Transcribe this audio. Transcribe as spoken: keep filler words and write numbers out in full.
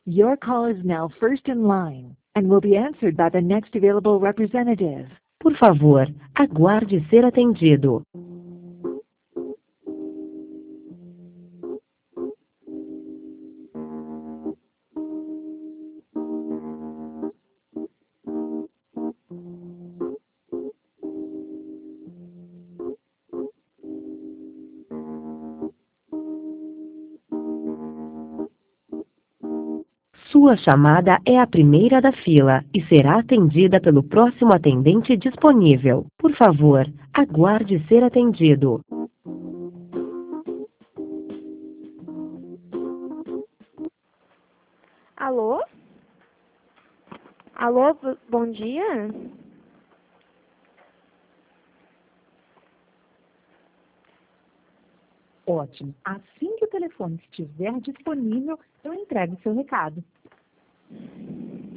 Your call is now first in line and will be answered by the next available representative. Por favor, aguarde ser atendido. Sua chamada é a primeira da fila e será atendida pelo próximo atendente disponível. Por favor, aguarde ser atendido. Alô? Alô, b- bom dia? Ótimo. Assim que o telefone estiver disponível, eu entrego seu recado.